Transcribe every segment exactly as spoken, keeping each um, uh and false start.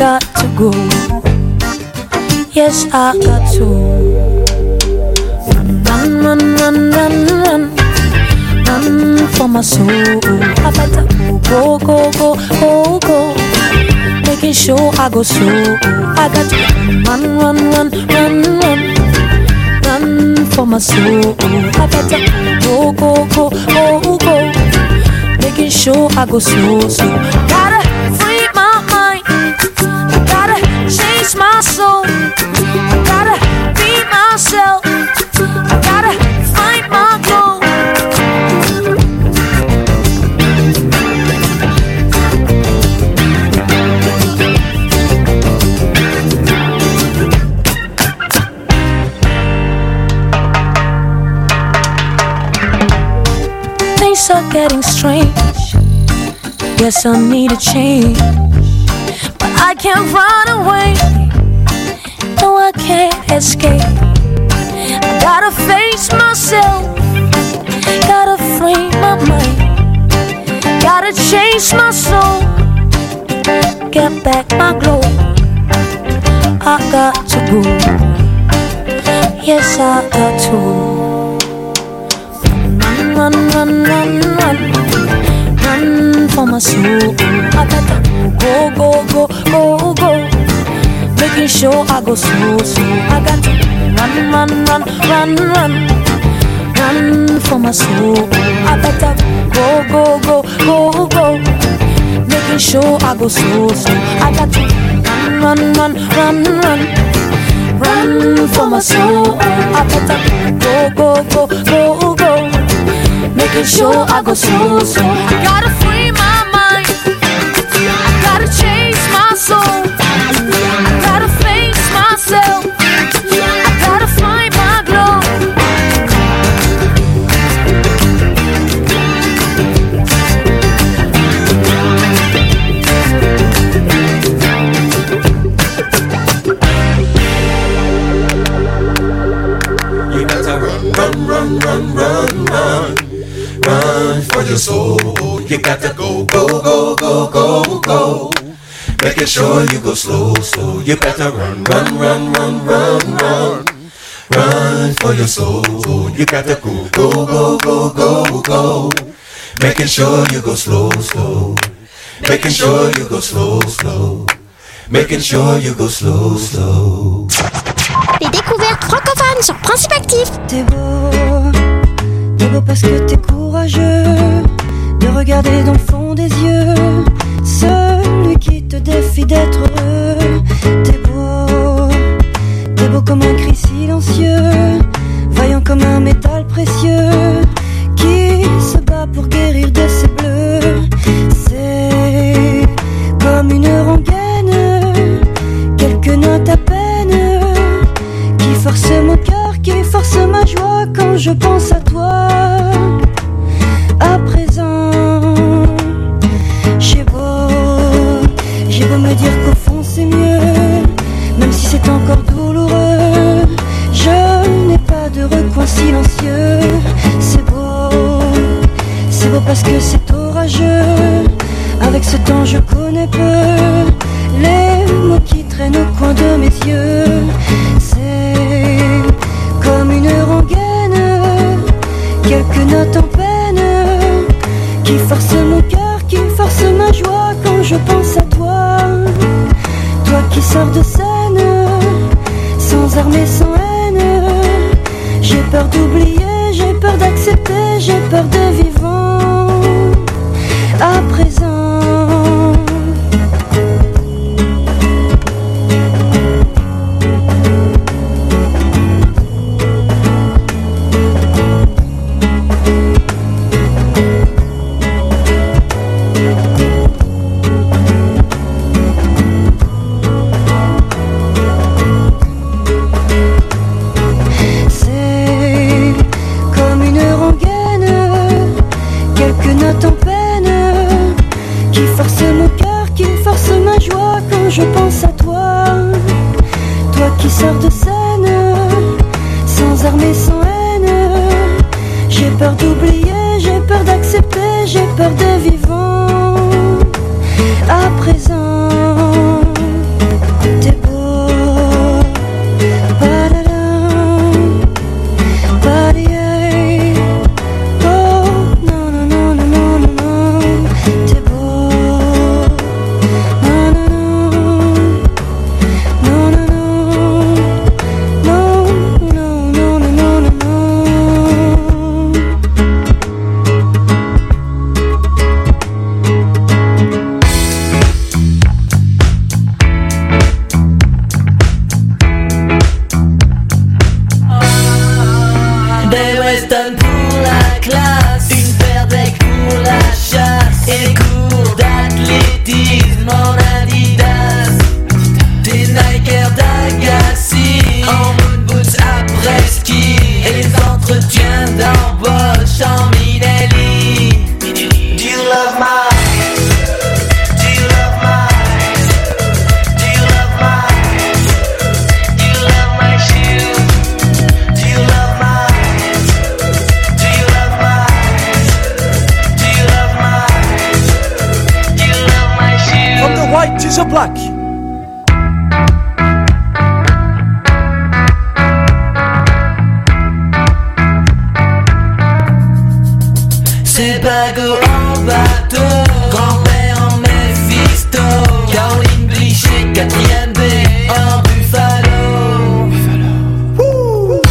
got to go. Yes, I got to run, run, run, run, run, run for my soul. I better go, go, go, go, go, making sure I go slow. I got to run, run, run, run, run, run for my soul. I better go, go, go, go, go, making sure I go slow. So gotta free my mind, I gotta change my soul, I gotta be myself, I gotta find my glow. Things are getting strange, guess I need a change, but I can't run away, no I can't escape. I gotta face myself, gotta free my mind, gotta change my soul, get back my glow. I got to go, yes I got to run, run, run, run, run for my soul. I gotta go, go, go, go, go, making sure I go slow, slow. I got to run, run, run, run, run, run for my soul. I gotta go, go, go, go, go, making sure I go slow, slow. I got to run, run, run, run, run, run for my soul. I gotta go, go, go, go, go, making sure I go slow, slow. I gotta free my mind, I gotta change my soul, I gotta face myself, I gotta find my glow. You gotta run, run, run, run, run, run, run for your soul. You gotta go, go, go, go, go, go, making sure you go slow, slow. You gotta run, run, run, run, run, run, run for your soul. You gotta go, go, go, go, go, go, making sure you go slow, slow, making sure you go slow, slow, making sure you go slow, slow. Les découvertes francophones sur Principe Actif. T'es beau, t'es beau parce que t'es courageux de regarder dans le fond des yeux celui qui te défie d'être heureux. T'es beau, t'es beau comme un cri silencieux, vaillant comme un métal précieux qui se bat pour guérir de ses bleus. C'est comme une rengaine, quelques notes à peine qui force mon cœur, qui force ma joie quand je pense à toi. À présent, j'ai beau, j'ai beau me dire qu'au fond c'est mieux, même si c'est encore douloureux, je n'ai pas de recoin silencieux. C'est beau, c'est beau parce que c'est orageux, avec ce temps je connais peu les mots qui traînent au coin de mes yeux. C'est comme une rengaine, quelques notes en peine qui force mon cœur, qui force ma joie quand je pense à toi. Toi qui sors de scène, sans armes et sans haine. J'ai peur d'oublier, j'ai peur d'accepter, j'ai peur de vivant. À présent, en peine qui force mon cœur, qui force ma joie quand je pense à toi. Toi qui sors de scène, sans armes et sans haine. J'ai peur d'oublier, j'ai peur d'accepter, j'ai peur de vivant. À présent, Major Black. C'est Bago en bateau, grand-père en Mephisto, Caroline Blichet, quatrième B en Buffalo. Buffalo.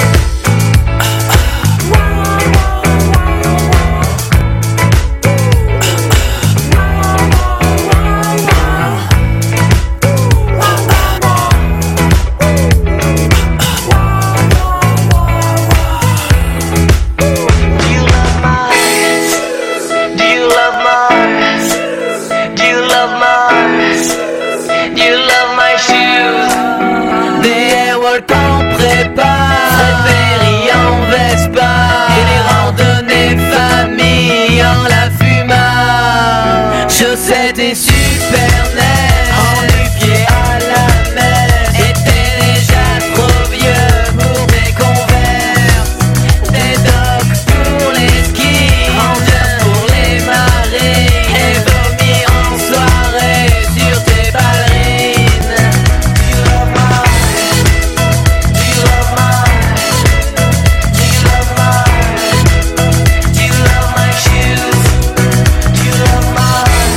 Chaussettes et super neiges, en nu-pieds à la mer. Était déjà trop vieux pour des converses, des docks pour les skis, rangers pour les marées, et vomir en soirée sur tes ballerines. Do you love my, do you love my, do you love my, do you love my shoes, do you love my.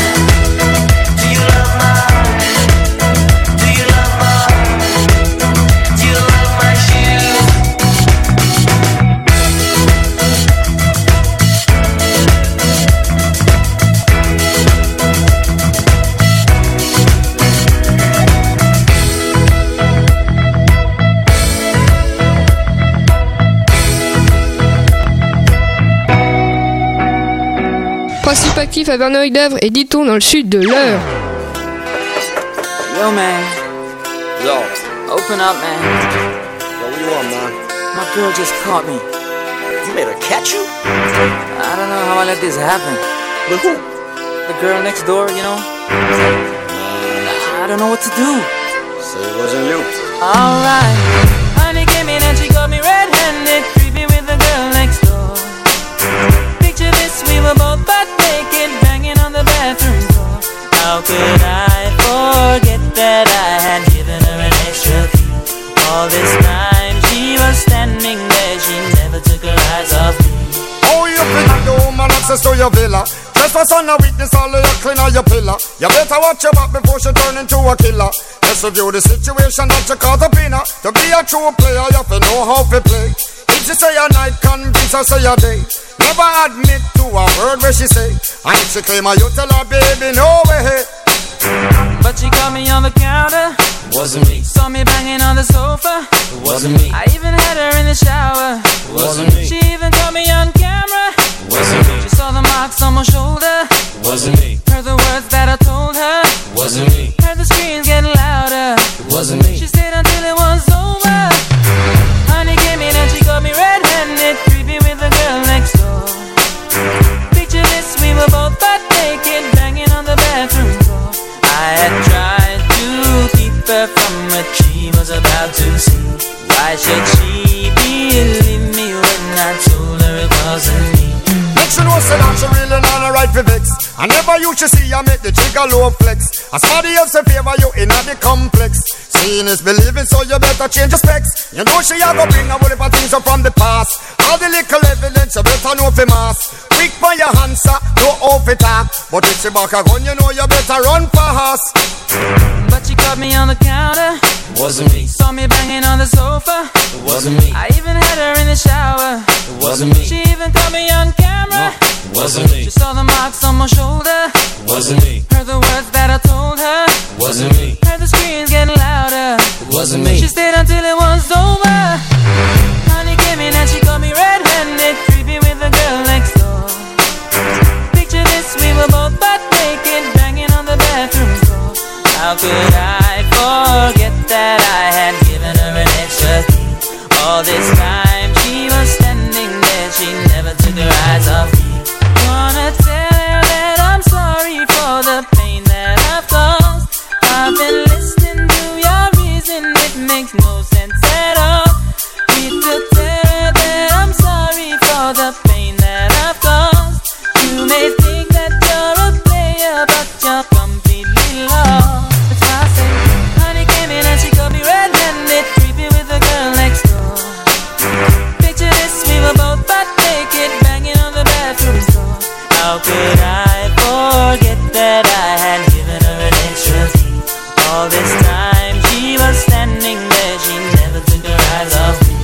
Principe actif à Verneuil-d'Avre et dit-on dans le sud de l'Eure. Yo, man. Yo. Open up, man. Yo, what you want, man? My girl just caught me. You made her catch you? I don't know how I let this happen. With who? The girl next door, you know? Man. I don't know what to do. So it wasn't you. Alright. Honey came in and she got me red-handed, creepy with the girl next door. Picture this, we were both butt naked, banging on the bathroom door. How could I forget that I had given her an extra key? All this time she was standing there, she never took her eyes off me. Oh, you feel the woman access to your villa. Trespass on a witness, all of your clean on your pillar. You better watch your back before she turn into a killer. Let's review the situation that you caught up in her. To be a true player, you have to know how to play. If she say a night, convince her say a day. Never admit to a word where she say. And if she claim her, you tell her, baby, no way. But she caught me on the counter. Wasn't me. Saw me banging on the sofa. Wasn't me. I even had her in the shower. Wasn't me. She even caught me on camera. Wasn't me. She saw the marks on my shoulder. Wasn't me. Heard the words that I told her. Wasn't me. Heard the screams getting louder. Wasn't me. She stayed until it was over. Honey came in and she got me red-handed, creepy with the girl next door. Picture this, we were both butt naked, banging on the bathroom door. I had tried to keep her from what she was about to see. Why should she believe me when I told her it wasn't me? Make sure no say that she really not a right for vex. I never used to see you make the trigger low flex. As somebody else in favor you in the complex. Seeing is believing, so you better change your specs. You know she a go bring a whole heap of things up from the past. All the little evidence you better know for mass. Quick for your answer, no off it talk. But if she back a gun, you know you better run fast. But she caught me on the counter. Wasn't me. Saw me banging on the sofa. It wasn't me. I even had her in the shower. It wasn't me. She even caught me on camera. No, it wasn't me. She saw the marks on my shoulder. It wasn't me. Heard the words that I told her. It wasn't me. Heard the screams getting louder. It wasn't me. She stayed until it was over. Honey came in and she got me red-handed, creepy with the girl next door. Picture this, we were both butt naked, banging on the bathroom door. How could I forget that I had given her an extra key? All this time she was standing there, she never took her eyes off me. Wanna tell her that I'm sorry for the pain that I've caused. I've been listening to your reason, it makes no sense at all. Need to tell her that I'm sorry for the pain that I've caused. You may think that you're a player, but you're completely lost. All this time she was standing there, she never took her eyes off me.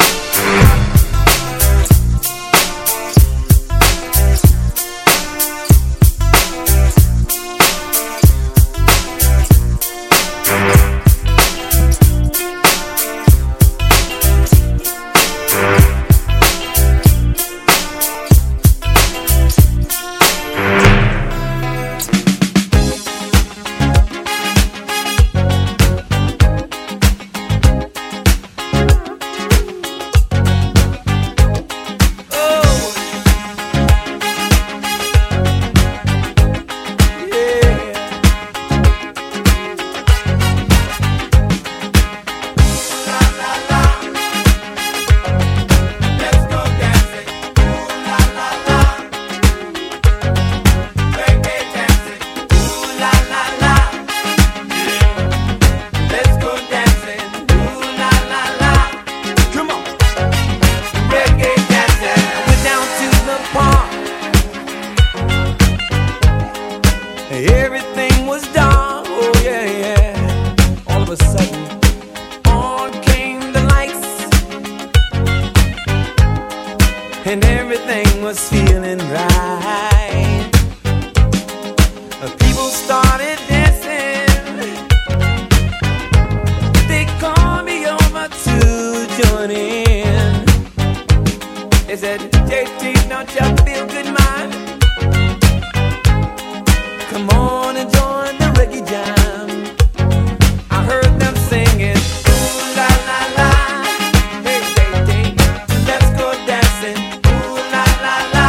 Everything was dark, oh yeah, yeah. All of a sudden, on came the lights, and everything was feeling right. People started dancing, they called me over to join in. They said, J T, don't you feel good, man? Come on and join the reggae jam. I heard them singing, ooh la la la, hey hey hey, let's go dancing, ooh la la la,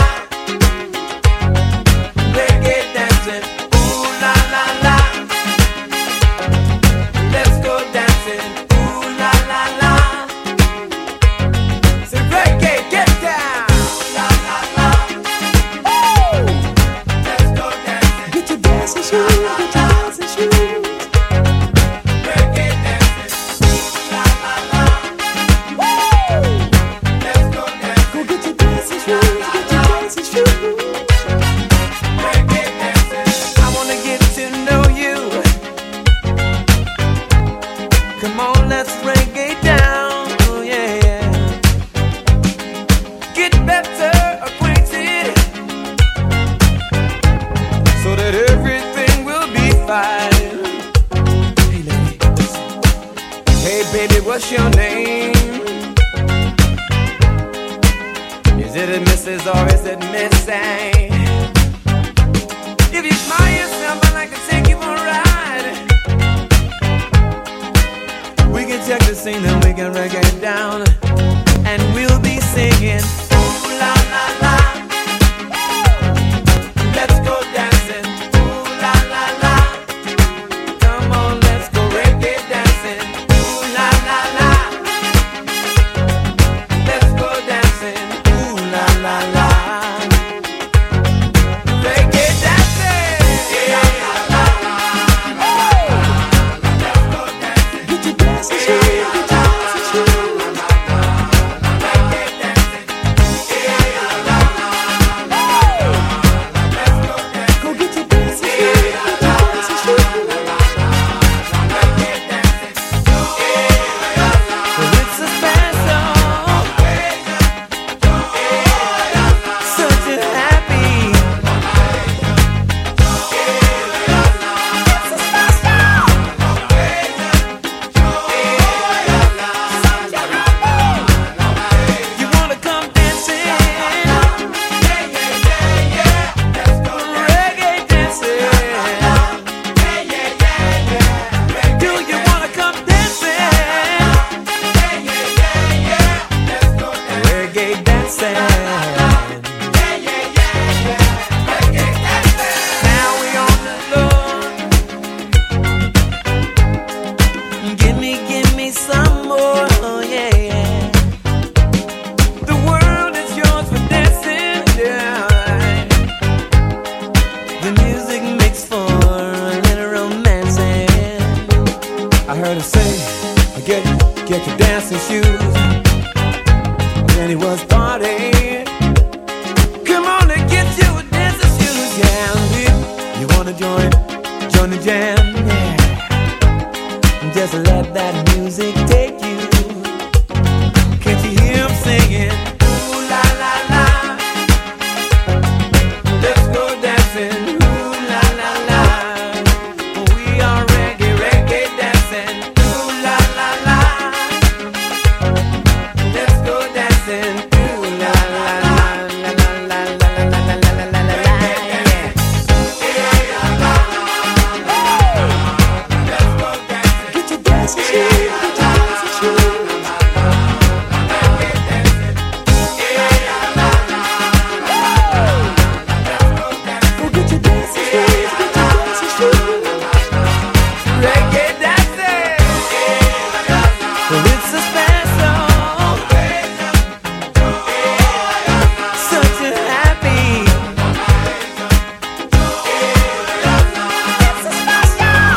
reggae dancing, ooh la la la, let's go dancing, ooh la la la. Say reggae, get down, la la la, ooh, let's go dancing. Get your dancing shoes, get your dancing shoes. Reggae dancing, ooh la la la, woo. Let's go dancing. Go get your dancing shoes, get your dancing shoes. Reggae dancing. I wanna get to know you. Come on, let's reggae down, oh yeah, yeah. Get better acquainted, so that everything will be fine. Hey lady, listen. Hey baby, what's your name? Is it a Missus or is it Miss A? If you smile yourself, I'd like to take you for a ride. We can check the scene and we can reggae it down, and we'll be singing, ooh la la la. Let's go dancing, ooh la la la. Come on, let's go reggae dancing, ooh la la la. Let's go dancing, ooh la la la. Reggae dancing, yeah la la la. Let's go dancing. Get your dancing shoes, get your dancing shoes. Reggae dancing, yeah la la la. Let's go dancing. Go get your dancing shoes, get your dancing shoes. Reggae dancing, yeah la la. Well, it's a special, such a happy. It's a special. You wanna come dancing? Reggae dancing. Do you wanna come dancing? Reggae dancing. Now we on the floor. Give me, give me some more, oh yeah, yeah. The world is yours for dancing, yeah. The music makes for a little romancing. I heard her say, get, get your dancing shoes. Then he was partying. Come on and get your dancing shoes, yeah. And you, you wanna join, join the jam, yeah. just let that music take you. Can't you hear him singing? Ooh la la la, let's go dancing. Ooh la la la, we are reggae, reggae dancing. Ooh la la la, let's go dancing. Ooh la la la la la la la la la la la la la. Get your dancing shoes, get your dancing shoes. Go get your dancing shoes, get your dancing shoes. Reggae dancing, well, it's a special, such a happy. It's a special,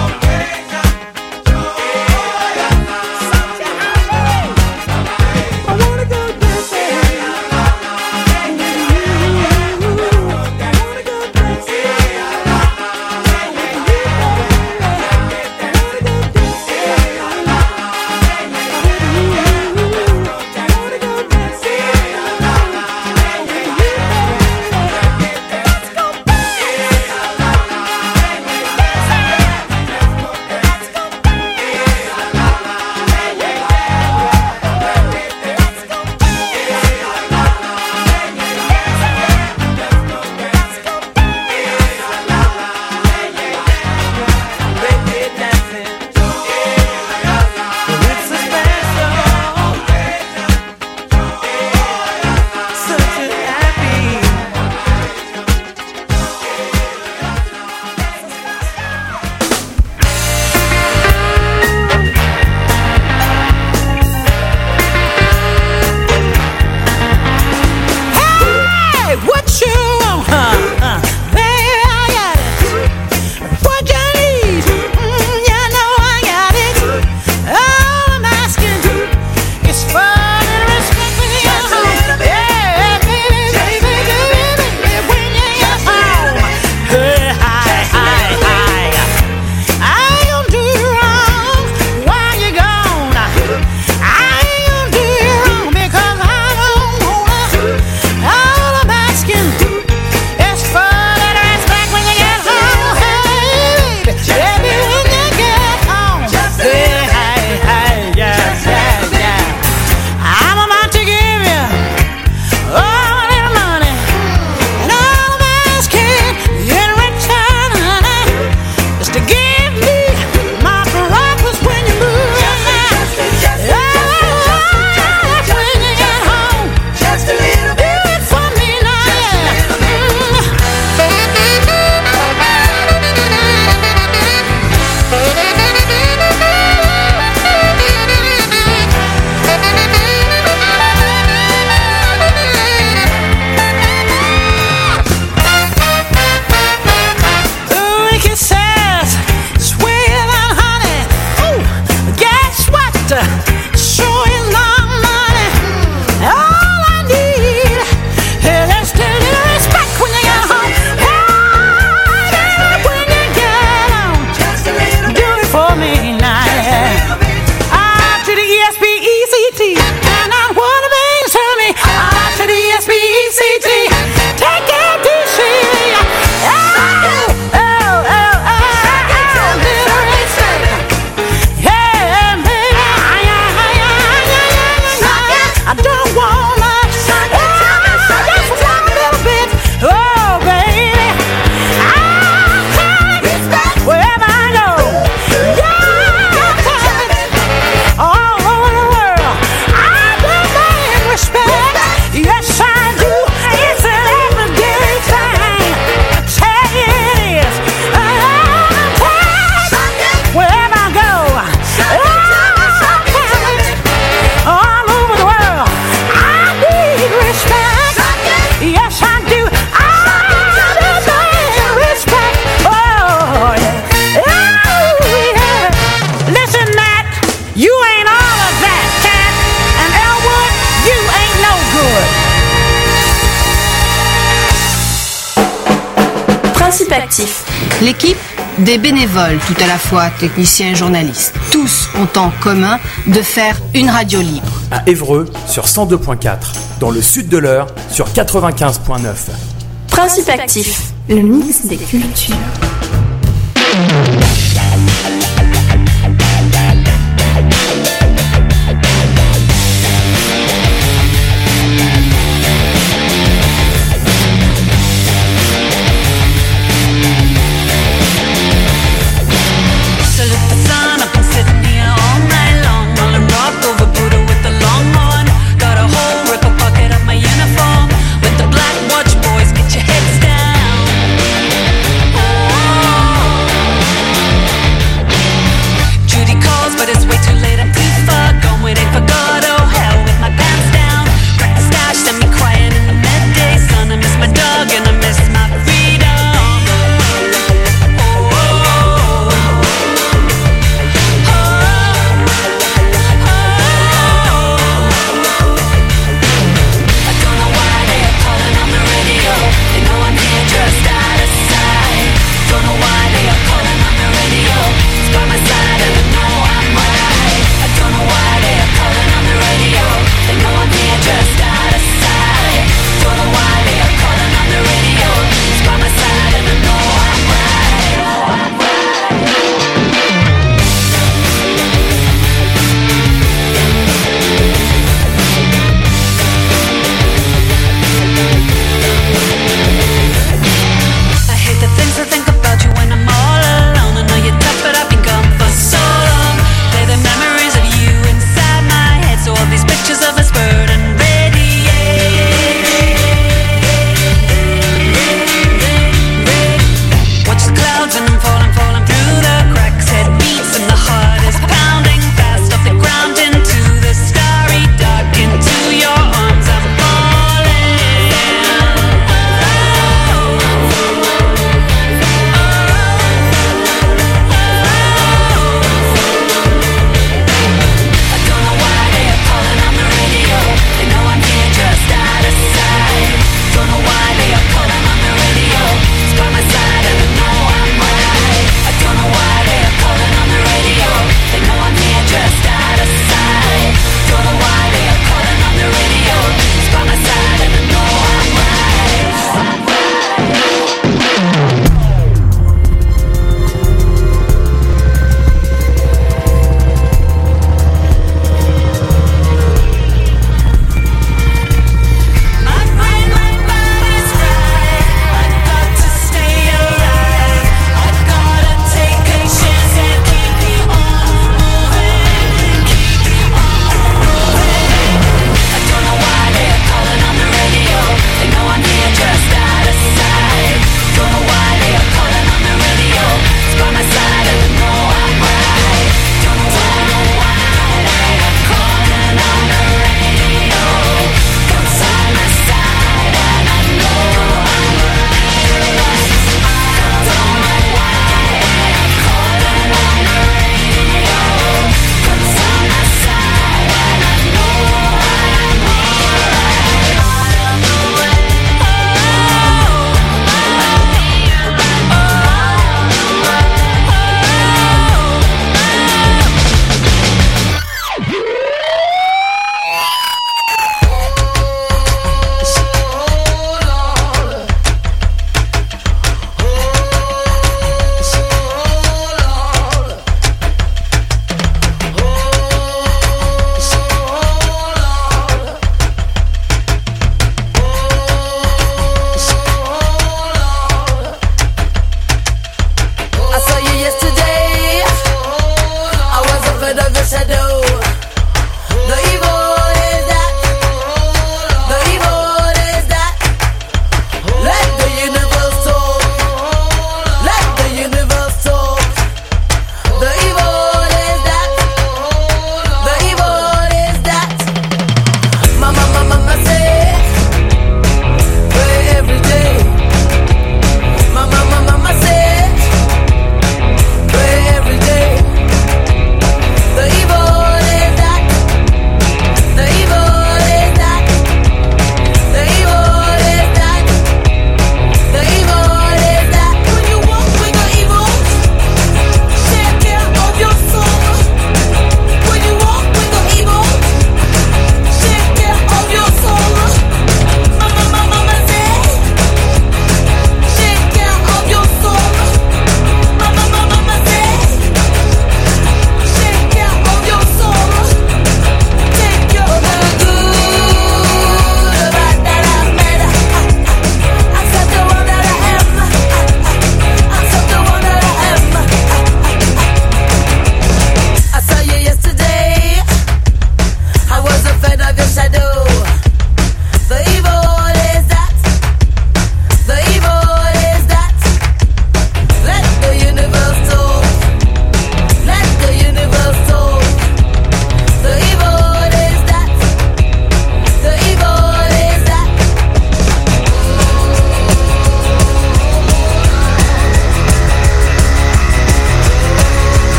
such a happy. I wanna go dancing. I wanna go Hey, what you want, huh? Uh, baby, I got it. What you need? Mm, you know I got it. All I'm asking is for a little respect when you get home. Yeah, baby, baby, baby, baby, when you get home. Hey, hi, hi, hi. I ain't gonna do you wrong while you're gone. I ain't gonna do you wrong because I don't wanna. All I'm asking is for a little respect when you get home. Hey, baby, baby, when you get home. Hey, hey, hey, yeah, yeah, yeah. I'm about to give you all a little money, and all I'm asking in return, honey, is to give me my caracas when you move. Yeah, when you get home, just a little bit. Do it for me now, yeah. Ooh, kisses, sweet and honey. Ooh, guess what? Sure is not money. All I need is just a little respect when you get home. Hey, when you get home, do it for me now, yeah. Ah, to the E S P E C T, and I wanna bring to me. Ah, to the E S P E C T, take it to see. Oh, oh, oh, oh, oh, little respect. Yeah, baby, yeah, yeah, yeah, yeah, yeah. I don't want much. Oh, just one little bit. Oh, baby, I'll carry wherever I go. Yeah, I'll carry all over the world. I demand respect. Yes, I do. It's an everyday thing. Say it is. I'll carry wherever I go. I'll carry all over the world. I need respect. Yes, I do. I demand respect. Oh, yeah. Oh, yeah. Listen, Matt, you ain't all of that, cat. And Elwood, you ain't no good. Principe actif. L'équipe des bénévoles tout à la fois, techniciens et journalistes. Tous ont en commun de faire une radio libre. À Évreux sur cent deux point quatre, dans le sud de l'Eure sur quatre-vingt-quinze point neuf. Principe actif, le mix des cultures.